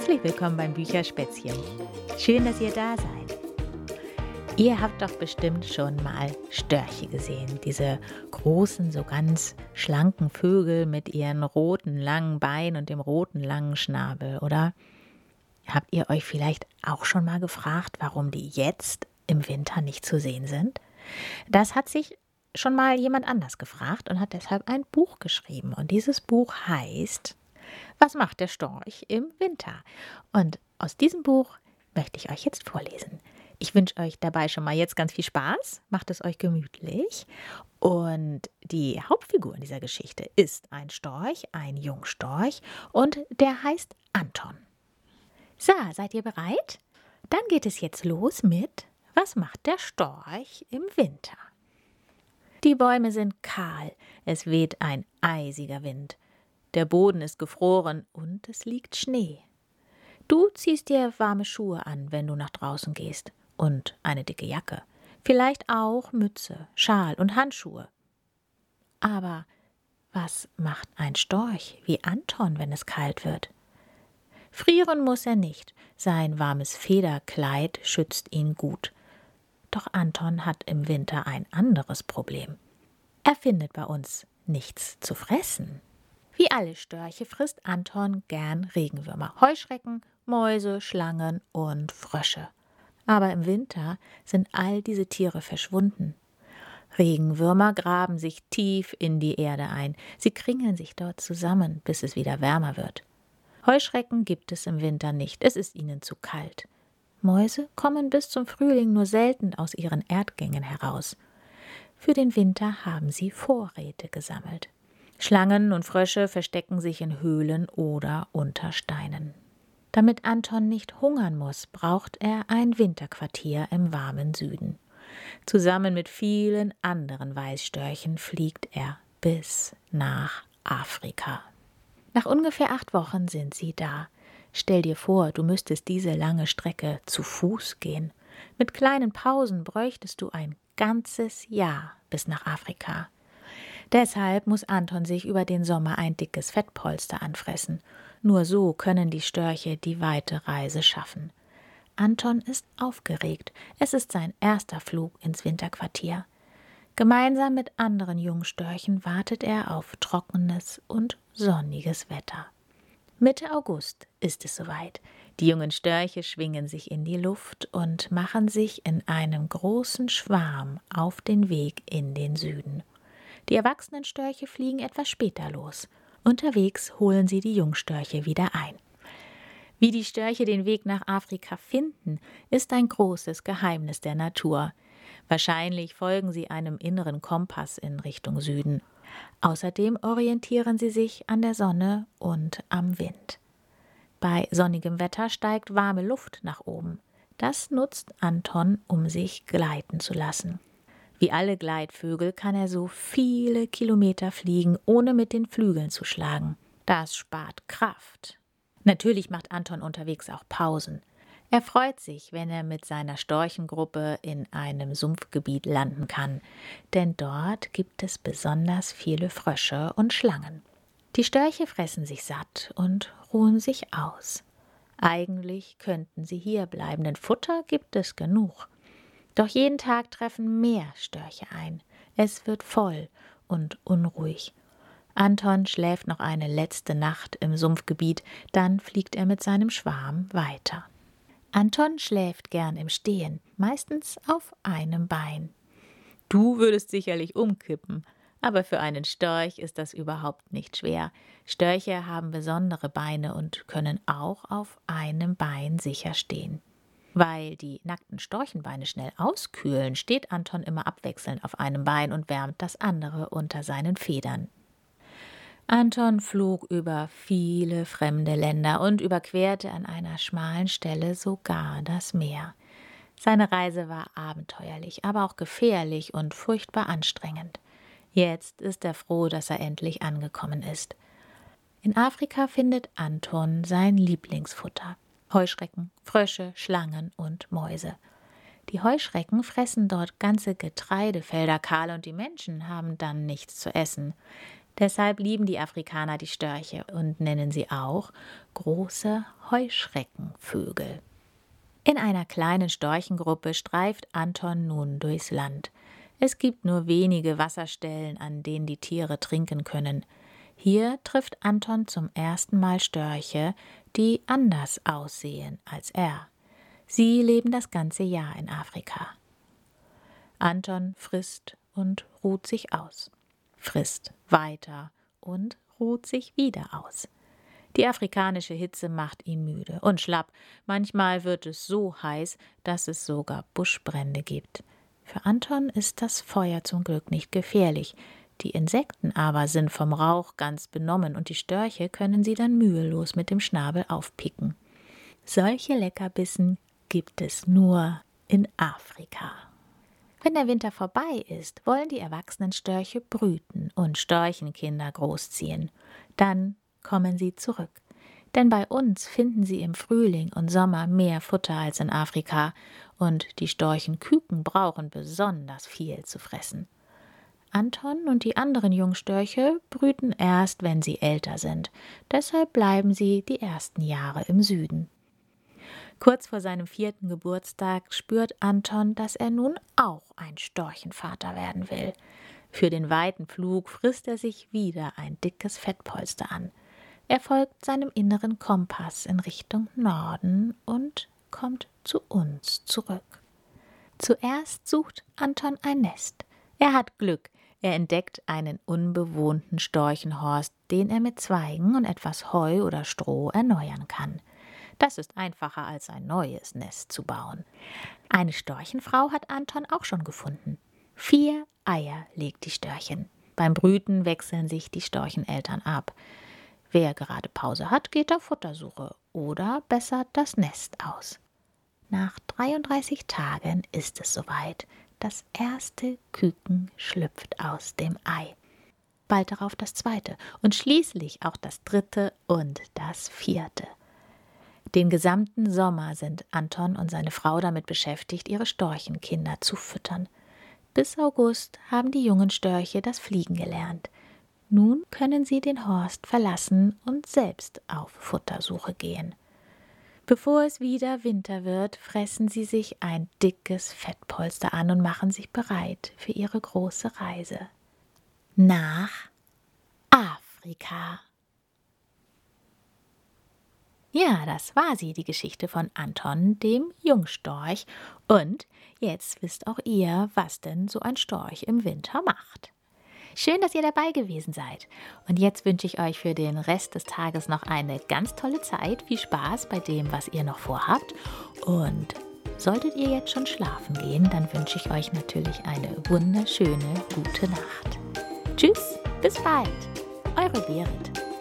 Herzlich willkommen beim Bücherspätzchen. Schön, dass ihr da seid. Ihr habt doch bestimmt schon mal Störche gesehen. Diese großen, so ganz schlanken Vögel mit ihren roten, langen Beinen und dem roten, langen Schnabel, oder? Habt ihr euch vielleicht auch schon mal gefragt, warum die jetzt im Winter nicht zu sehen sind? Das hat sich schon mal jemand anders gefragt und hat deshalb ein Buch geschrieben. Und dieses Buch heißt Was macht der Storch im Winter? Und aus diesem Buch möchte ich euch jetzt vorlesen. Ich wünsche euch dabei schon mal jetzt ganz viel Spaß. Macht es euch gemütlich. Und die Hauptfigur in dieser Geschichte ist ein Storch, ein Jungstorch, und der heißt Anton. So, seid ihr bereit? Dann geht es jetzt los mit Was macht der Storch im Winter? Die Bäume sind kahl, es weht ein eisiger Wind. Der Boden ist gefroren und es liegt Schnee. Du ziehst dir warme Schuhe an, wenn du nach draußen gehst, und eine dicke Jacke, vielleicht auch Mütze, Schal und Handschuhe. Aber was macht ein Storch wie Anton, wenn es kalt wird? Frieren muss er nicht, sein warmes Federkleid schützt ihn gut. Doch Anton hat im Winter ein anderes Problem. Er findet bei uns nichts zu fressen. Wie alle Störche frisst Anton gern Regenwürmer, Heuschrecken, Mäuse, Schlangen und Frösche. Aber im Winter sind all diese Tiere verschwunden. Regenwürmer graben sich tief in die Erde ein. Sie kringeln sich dort zusammen, bis es wieder wärmer wird. Heuschrecken gibt es im Winter nicht, es ist ihnen zu kalt. Mäuse kommen bis zum Frühling nur selten aus ihren Erdgängen heraus. Für den Winter haben sie Vorräte gesammelt. Schlangen und Frösche verstecken sich in Höhlen oder unter Steinen. Damit Anton nicht hungern muss, braucht er ein Winterquartier im warmen Süden. Zusammen mit vielen anderen Weißstörchen fliegt er bis nach Afrika. Nach ungefähr 8 Wochen sind sie da. Stell dir vor, du müsstest diese lange Strecke zu Fuß gehen. Mit kleinen Pausen bräuchtest du ein ganzes Jahr bis nach Afrika. Deshalb muss Anton sich über den Sommer ein dickes Fettpolster anfressen. Nur so können die Störche die weite Reise schaffen. Anton ist aufgeregt. Es ist sein erster Flug ins Winterquartier. Gemeinsam mit anderen Jungstörchen wartet er auf trockenes und sonniges Wetter. Mitte August ist es soweit. Die jungen Störche schwingen sich in die Luft und machen sich in einem großen Schwarm auf den Weg in den Süden. Die erwachsenen Störche fliegen etwas später los. Unterwegs holen sie die Jungstörche wieder ein. Wie die Störche den Weg nach Afrika finden, ist ein großes Geheimnis der Natur. Wahrscheinlich folgen sie einem inneren Kompass in Richtung Süden. Außerdem orientieren sie sich an der Sonne und am Wind. Bei sonnigem Wetter steigt warme Luft nach oben. Das nutzt Anton, um sich gleiten zu lassen. Wie alle Gleitvögel kann er so viele Kilometer fliegen, ohne mit den Flügeln zu schlagen. Das spart Kraft. Natürlich macht Anton unterwegs auch Pausen. Er freut sich, wenn er mit seiner Storchengruppe in einem Sumpfgebiet landen kann, denn dort gibt es besonders viele Frösche und Schlangen. Die Störche fressen sich satt und ruhen sich aus. Eigentlich könnten sie hier bleiben, denn Futter gibt es genug. Doch jeden Tag treffen mehr Störche ein. Es wird voll und unruhig. Anton schläft noch eine letzte Nacht im Sumpfgebiet, dann fliegt er mit seinem Schwarm weiter. Anton schläft gern im Stehen, meistens auf einem Bein. Du würdest sicherlich umkippen, aber für einen Storch ist das überhaupt nicht schwer. Störche haben besondere Beine und können auch auf einem Bein sicher stehen. Weil die nackten Storchenbeine schnell auskühlen, steht Anton immer abwechselnd auf einem Bein und wärmt das andere unter seinen Federn. Anton flog über viele fremde Länder und überquerte an einer schmalen Stelle sogar das Meer. Seine Reise war abenteuerlich, aber auch gefährlich und furchtbar anstrengend. Jetzt ist er froh, dass er endlich angekommen ist. In Afrika findet Anton sein Lieblingsfutter: Heuschrecken, Frösche, Schlangen und Mäuse. Die Heuschrecken fressen dort ganze Getreidefelder kahl und die Menschen haben dann nichts zu essen. Deshalb lieben die Afrikaner die Störche und nennen sie auch große Heuschreckenvögel. In einer kleinen Storchengruppe streift Anton nun durchs Land. Es gibt nur wenige Wasserstellen, an denen die Tiere trinken können. Hier trifft Anton zum ersten Mal Störche, die anders aussehen als er. Sie leben das ganze Jahr in Afrika. Anton frisst und ruht sich aus, frisst weiter und ruht sich wieder aus. Die afrikanische Hitze macht ihn müde und schlapp. Manchmal wird es so heiß, dass es sogar Buschbrände gibt. Für Anton ist das Feuer zum Glück nicht gefährlich. Die Insekten aber sind vom Rauch ganz benommen und die Störche können sie dann mühelos mit dem Schnabel aufpicken. Solche Leckerbissen gibt es nur in Afrika. Wenn der Winter vorbei ist, wollen die erwachsenen Störche brüten und Storchenkinder großziehen. Dann kommen sie zurück. Denn bei uns finden sie im Frühling und Sommer mehr Futter als in Afrika und die Storchenküken brauchen besonders viel zu fressen. Anton und die anderen Jungstörche brüten erst, wenn sie älter sind. Deshalb bleiben sie die ersten Jahre im Süden. Kurz vor seinem 4. Geburtstag spürt Anton, dass er nun auch ein Storchenvater werden will. Für den weiten Flug frisst er sich wieder ein dickes Fettpolster an. Er folgt seinem inneren Kompass in Richtung Norden und kommt zu uns zurück. Zuerst sucht Anton ein Nest. Er hat Glück. Er entdeckt einen unbewohnten Storchenhorst, den er mit Zweigen und etwas Heu oder Stroh erneuern kann. Das ist einfacher, als ein neues Nest zu bauen. Eine Storchenfrau hat Anton auch schon gefunden. 4 Eier legt die Störchen. Beim Brüten wechseln sich die Storcheneltern ab. Wer gerade Pause hat, geht auf Futtersuche oder bessert das Nest aus. Nach 33 Tagen ist es soweit. Das erste Küken schlüpft aus dem Ei. Bald darauf das 2. und schließlich auch das 3. und das 4. Den gesamten Sommer sind Anton und seine Frau damit beschäftigt, ihre Storchenkinder zu füttern. Bis August haben die jungen Störche das Fliegen gelernt. Nun können sie den Horst verlassen und selbst auf Futtersuche gehen. Bevor es wieder Winter wird, fressen sie sich ein dickes Fettpolster an und machen sich bereit für ihre große Reise nach Afrika. Ja, das war sie, die Geschichte von Anton, dem Jungstorch. Und jetzt wisst auch ihr, was denn so ein Storch im Winter macht. Schön, dass ihr dabei gewesen seid. Und jetzt wünsche ich euch für den Rest des Tages noch eine ganz tolle Zeit. Viel Spaß bei dem, was ihr noch vorhabt. Und solltet ihr jetzt schon schlafen gehen, dann wünsche ich euch natürlich eine wunderschöne, gute Nacht. Tschüss, bis bald. Eure Berit.